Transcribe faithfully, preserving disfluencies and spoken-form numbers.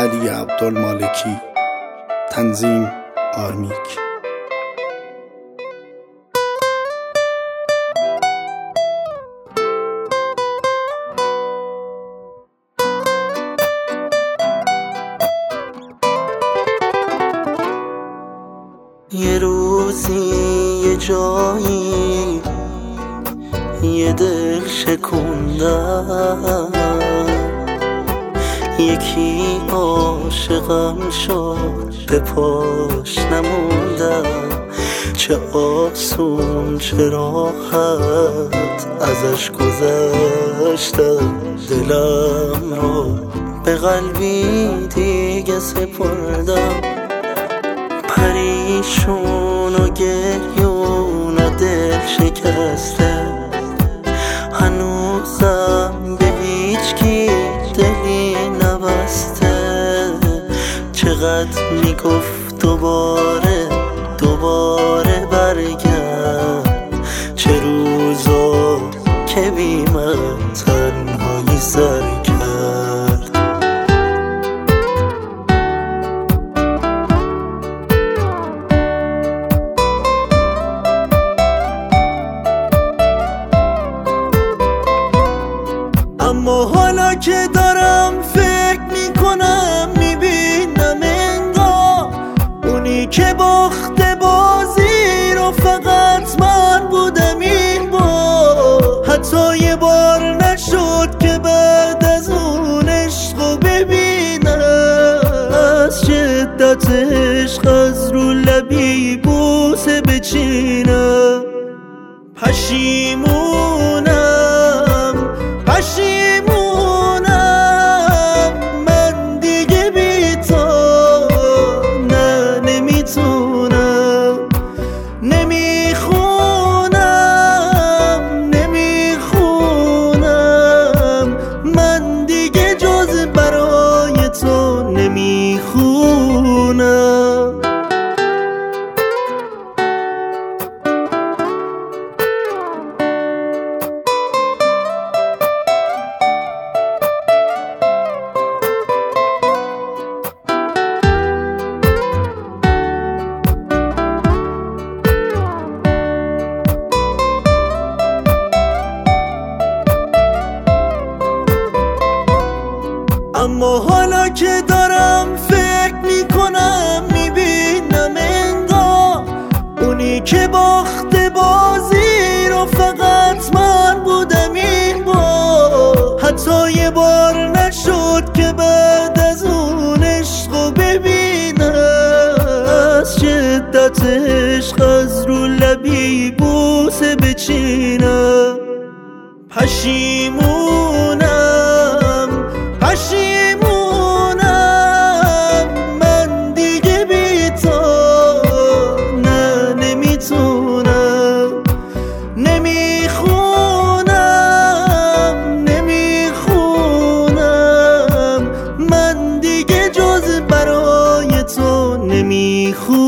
علی عبدالمالکی. تنظیم آرمیک. یه روزی یه جایی یه دل شکوندم، یکی عاشقم شد به پاش نموندم. چه آسون چه راحت ازش گذشتم، دلم رو به قلبی دیگه سپردم. پریشون و گریون و دل شکسته، هنوزم به هیچ کی دلی نبسته. چقدر میگفت دوباره دوباره برگرد، چه روزا که بی من تنهایی سر کرد. اما حالا که دارم فکر میکنم، میبینم انگار اونی که باخته بازی رو فقط من بودم این بار. حتی یه بار نشد که بعد از اون عشقو ببینم، از شدت عشق از رو لبی بوسه بچینم. پشیمونم پشیمونم من دیگه بی تو نه نمیتونم. نمیخونم نمیخونم من دیگه جز برای تو نمیخونم. اما حالا که دارم فکر میکنم، میبینم انگار اونی که باخته بازی رو فقط من بودم این بار. حتی یه بار نشد که بعد از اون عشقو ببینم، از شدت عشق از رو لبی بوسه بچینم. پشیمونم پشیمونم من دیگه بی تو نه نمیتونم. نمیخونم نمیخونم من دیگه جز برای تو نمیخونم.